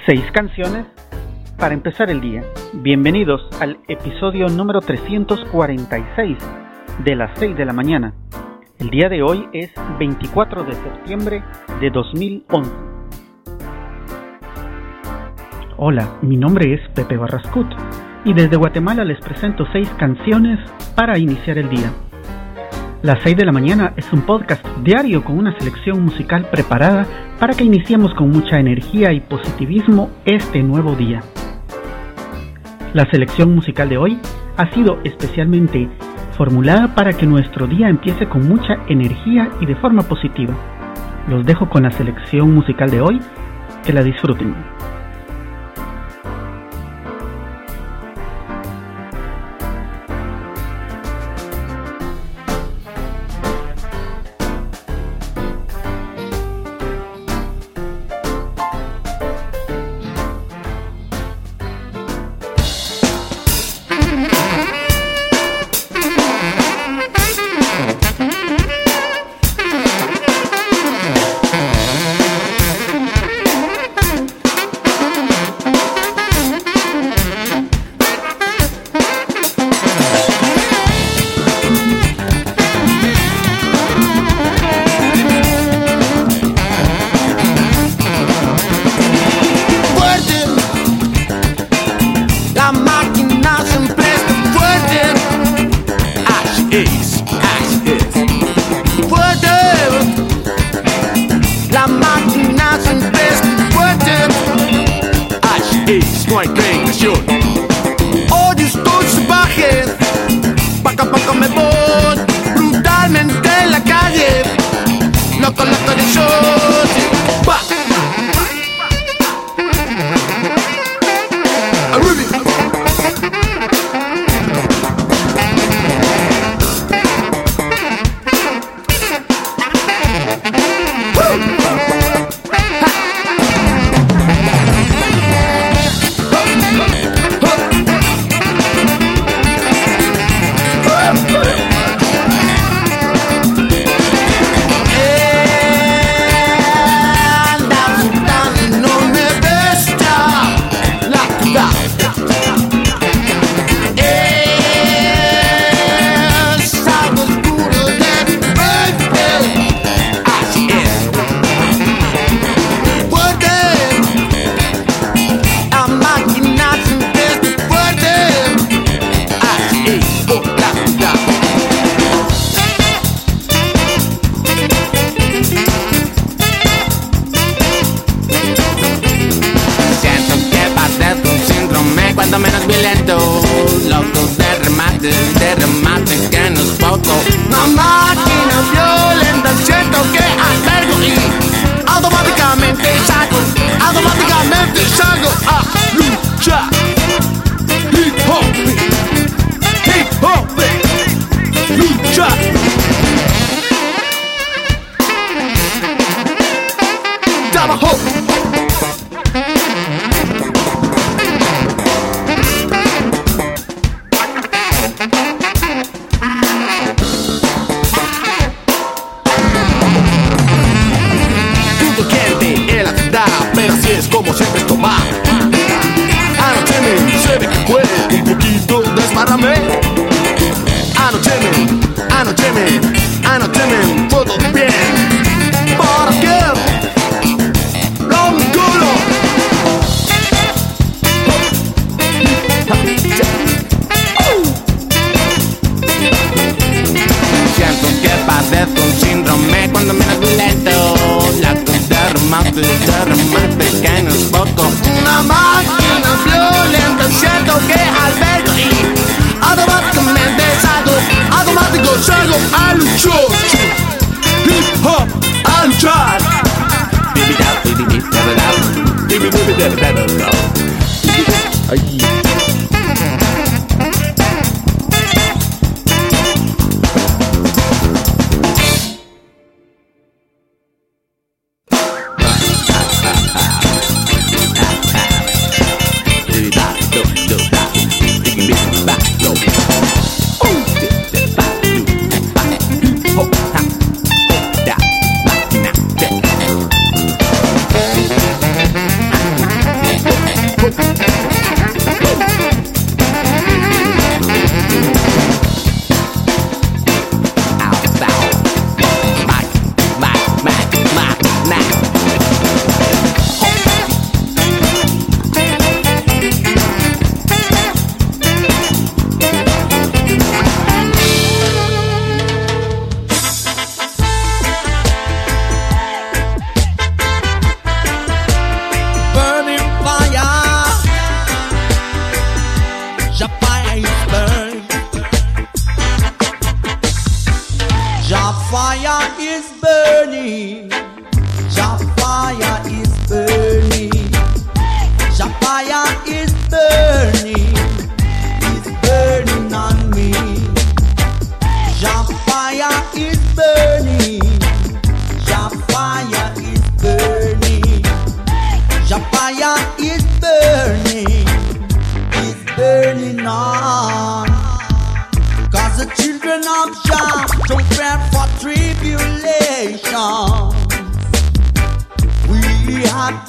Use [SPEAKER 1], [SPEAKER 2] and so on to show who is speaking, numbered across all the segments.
[SPEAKER 1] 6 canciones para empezar el día. Bienvenidos al episodio número 346 de las 6 de la mañana. El día de hoy es 24 de septiembre de 2011. Hola, mi nombre es Pepe Barrascut y desde Guatemala les presento 6 canciones para iniciar el día. Las 6 de la mañana es un podcast diario con una selección musical preparada para que iniciemos con mucha energía y positivismo este nuevo día. La selección musical de hoy ha sido especialmente formulada para que nuestro día empiece con mucha energía y de forma positiva. Los dejo con la selección musical de hoy, que la disfruten.
[SPEAKER 2] No hay creación. Hoy estoy salvaje, paca me voy brutalmente en la calle, loco de shot. Cuando menos violento, locos de remate que no es poco. Una máquina violenta, siento que albergo y automáticamente salgo a luchar. Hip hop, luchar. Trabajo. Pero así es como siempre es tomar. Anócheme, se ve que puede un poquito desparrame. Anócheme, todo bien. ¿Para qué? No mi culo. Siento que padezco un síndrome cuando menos violento. De remate que no es poco. Una máquina violenta, siento que albergo y automático salgo a luchar. Hip hop, a luchar.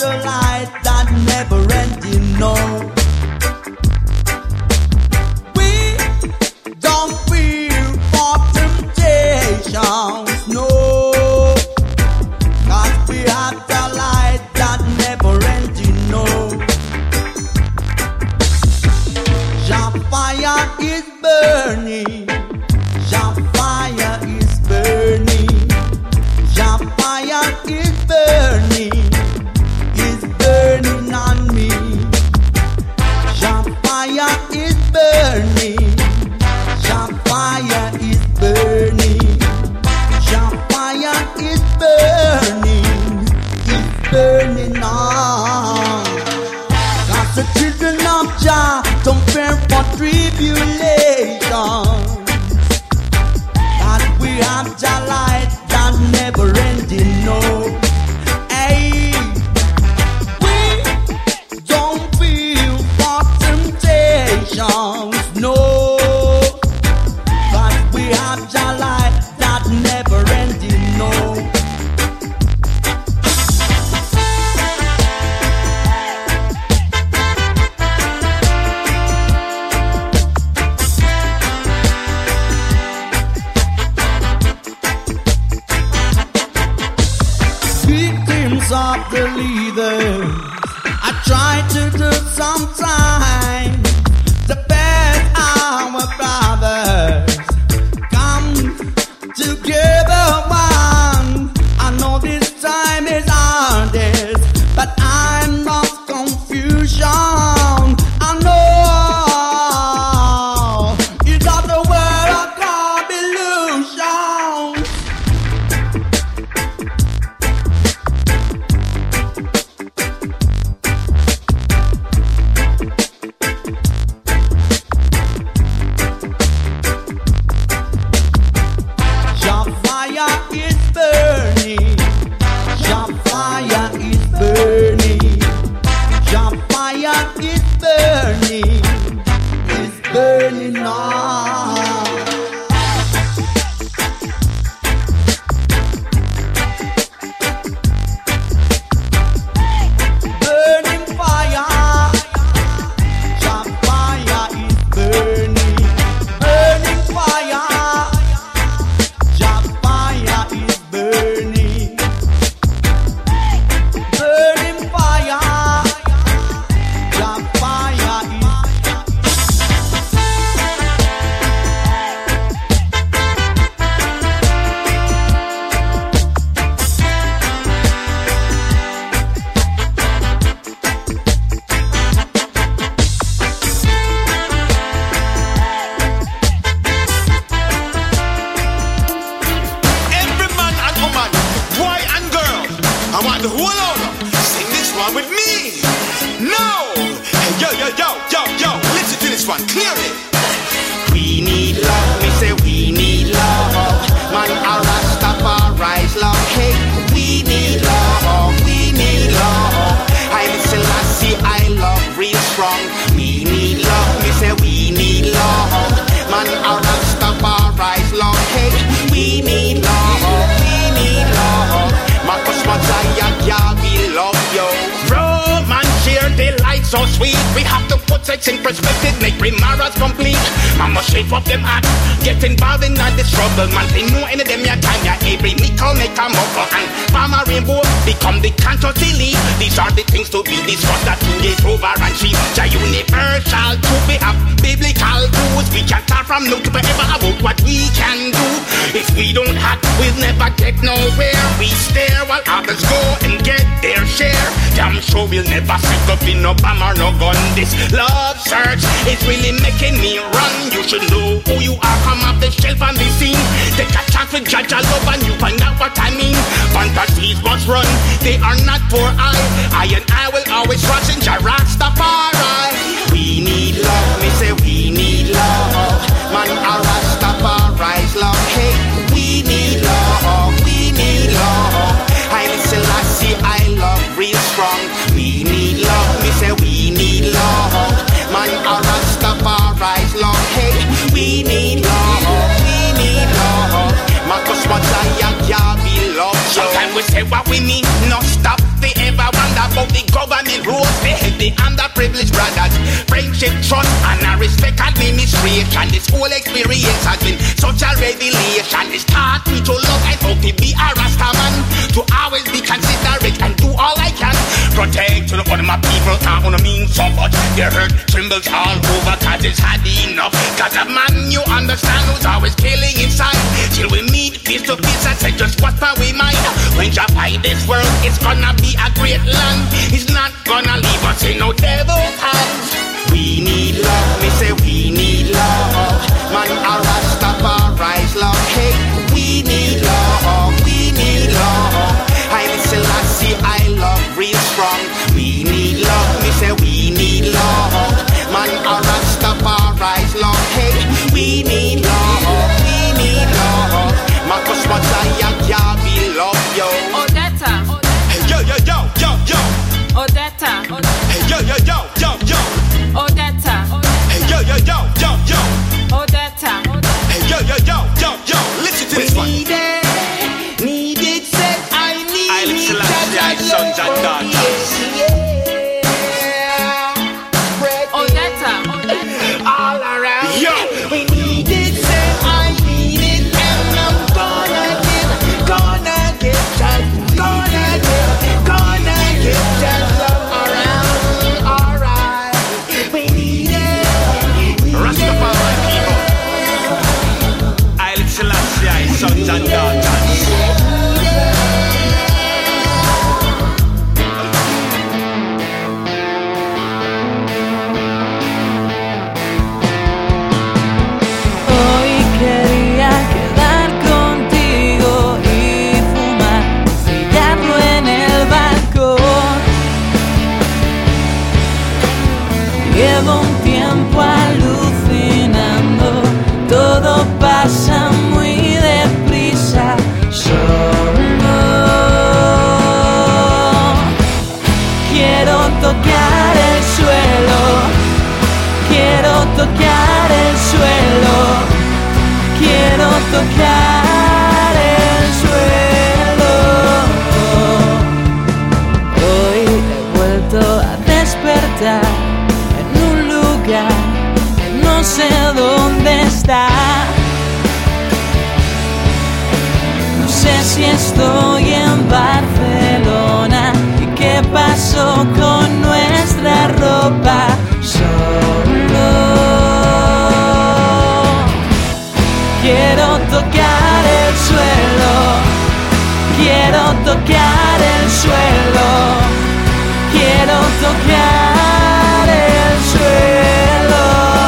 [SPEAKER 2] afterlife that never ending, no. We don't fear for temptations, no. Cause we have the light that never ending, no. Your fire is burning. Your fire is burning. Your fire is burning. Is burning on me. Your fire is burning. Your fire is burning. Your fire is burning. Is burning on. Cause the children of Jah don't fear for tribulation. Cause we have Jah light that never ending, no. Hey, we don't feel for temptations, no. Cause we have Jah light that never ending, no. Victims of the leaders, I try to do sometimes the best our brothers come together one. I know this time is hardest, but I'm not confusion. I know it's not the word of God illusion. Your fire is burning. Your fire is burning. Your fire is burning. It's burning on. Burning fire. Your fire is burning. Burning fire. Your fire is burning. Burning fire. Your fire is.
[SPEAKER 3] Every man and woman, boy and girl, I want the whole order. Sing this one with me. No! Hey, yo, yo, yo, yo, yo, listen to this one clearly. We need love, we say we need love. Man, our Rastafari's love. Hey, we need love, we need love. I listen, I see, I love real strong. We need love, we say we need love. Man, our Rastafari's love. Hey, we need love, we need love. Marcus Messiah, yeah, we love you. Roman cheer, they light so sweet. We have to put sex in perspective, make remarriage complete. Mama shape up them heart, get involved in all this trouble. Man, they know any of them your time, yeah, every nickel make a muffle. And Farmer Rainbow become the cancer silly. These are the things to be discussed that you get over and see. The universal truth, we have biblical rules. We can start from now to forever about what we can do. If we don't act, we'll never get nowhere. We stare while others go and get their share. Damn sure we'll never stick up in no bomb or no gun. This love search is really making me run. You should know who you are, come off the shelf and be seen. Take a chance with judge a love and you find out what I mean. Fantasies must run, they are not for I and I will always trust in Jah Rastafari. We need love, me say we need love. Man, our Rastafari's love. Hey, we need love, we need love. I listen, I see, I love real strong. We need love, me say we need love. Man, our Rastafari's love. Hey, we need love, we need love. Marcus Messiah, yeah, we love you. Sometimes we say what we mean, no stop. They ever wonder about the government rules. They help the underprivileged brothers. Friendship, trust, and a respect administration. This whole experience has been such a revelation. It's taught me to love and how to be a Rastaman. To always be considerate and do all I can. Protect to the one of my people can't wanna mean so much. They hurt trembles all over cause it's had enough. Cause a man you understand who's always killing inside. Till we meet face to face and say just what's my way mind. When you find this world it's gonna be a great land. It's not gonna leave us in no devil's hands. We need love, we say we need love. Man a Rastafari's love. Hey, we need love, we need love. I Selassie, I love real strong. We need love, we say we need love. Man a Rastafari's love. Hey, we need love, we need love. Marcus Mataya, yeah, we love yo.
[SPEAKER 4] Odetta.
[SPEAKER 3] Hey, yo, yo, yo, yo, yo.
[SPEAKER 4] Odetta.
[SPEAKER 3] Hey, yo, yo, yo, yo, yo.
[SPEAKER 4] Odetta.
[SPEAKER 3] Hey, yo, yo, yo, yo, yo.
[SPEAKER 4] Odetta.
[SPEAKER 3] Hey, yo, yo, yo, yo, yo. Listen to this one.
[SPEAKER 2] Need it, said I need it.
[SPEAKER 3] Island Selassie, sons and daughters.
[SPEAKER 4] Odetta.
[SPEAKER 2] All around.
[SPEAKER 3] Yo.
[SPEAKER 2] We need it, said I need it. And I'm gonna give that love around. Alright. We need it.
[SPEAKER 3] Rastafari people. Island Selassie, sons and daughters.
[SPEAKER 5] Hoy quería quedar contigo y fumar un cigarro en el balcón. Llevo un tiempo alucinando, todo pasa muy deprisa. Solo quiero tocar el suelo, quiero tocar el suelo, quiero tocar el suelo. Hoy he vuelto a despertar en un lugar que no sé dónde está. No sé si estoy en Barcelona y qué pasó con nuestra ropa. Solo quiero tocar el suelo, quiero tocar el suelo, quiero tocar el suelo.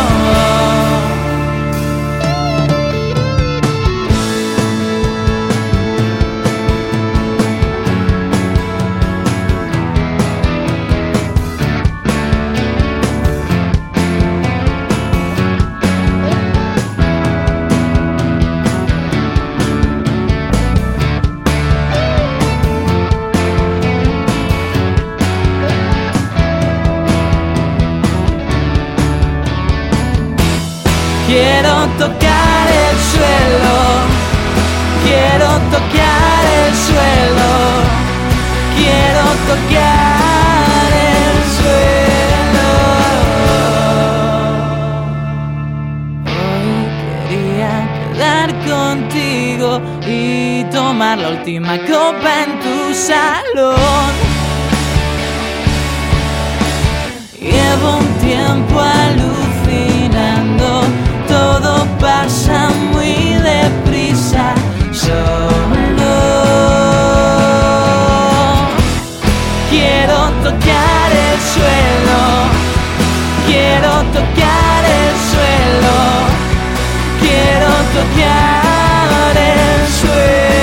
[SPEAKER 5] Quiero tocar el suelo, quiero tocar el suelo, quiero tocar el suelo. Hoy quería quedar contigo y tomar la última copa en tu salón. Llevo un tiempo alucinando, todo pasa muy deprisa. Solo quiero tocar el suelo, quiero tocar el suelo, quiero tocar el suelo.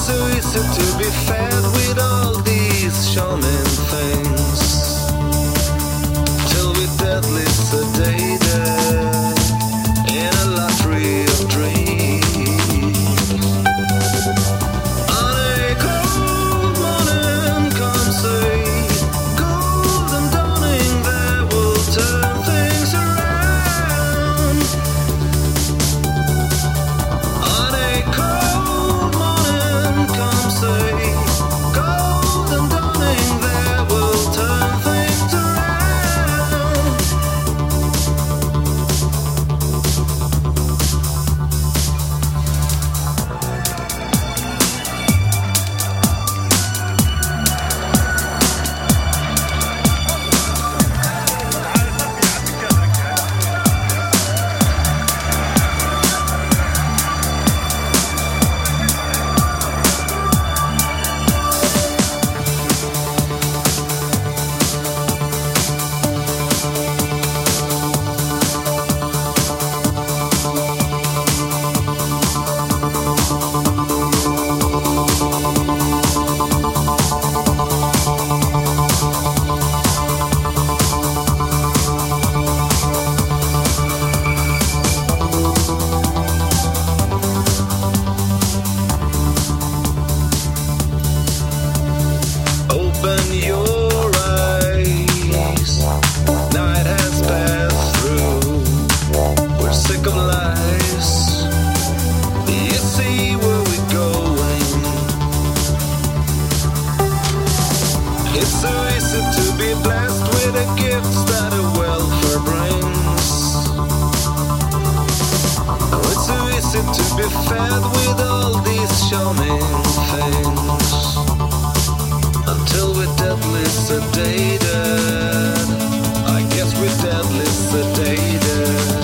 [SPEAKER 2] so easy to be fed with all these charming things, till we're deadly sedated in a lottery of dreams. On a cold morning, come say, golden dawning, there will turn things around. On a cold morning, come say, golden dawning, there will turn things around. Open your eyes, night has passed through, we're sick of lies, you see where we're going. It's so easy to be blessed with the gifts that a welfare brings. Oh, it's so easy to be fed with all these charming things, until we're deadly sedated. I guess we're deadly sedated.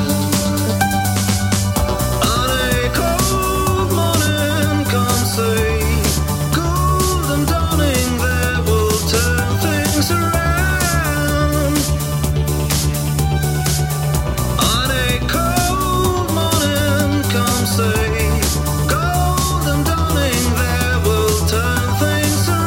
[SPEAKER 2] On a cold morning, come say, golden dawning, there will turn things around. On a cold morning, come say, golden dawning, there will turn things around.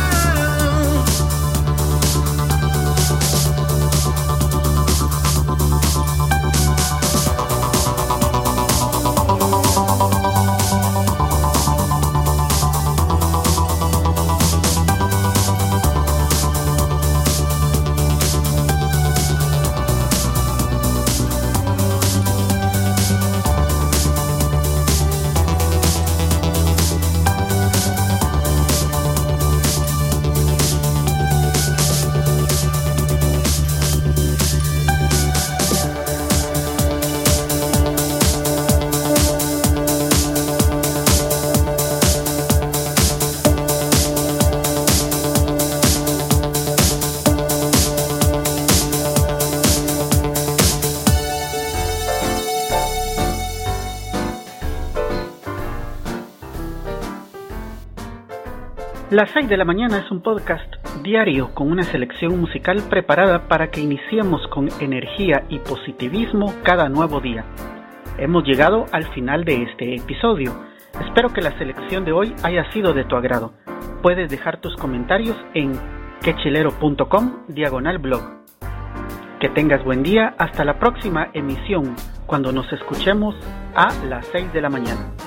[SPEAKER 1] Las 6 de la mañana es un podcast diario con una selección musical preparada para que iniciemos con energía y positivismo cada nuevo día. Hemos llegado al final de este episodio. Espero que la selección de hoy haya sido de tu agrado. Puedes dejar tus comentarios en quechilero.com/blog. Que tengas buen día. Hasta la próxima emisión, cuando nos escuchemos a las 6 de la mañana.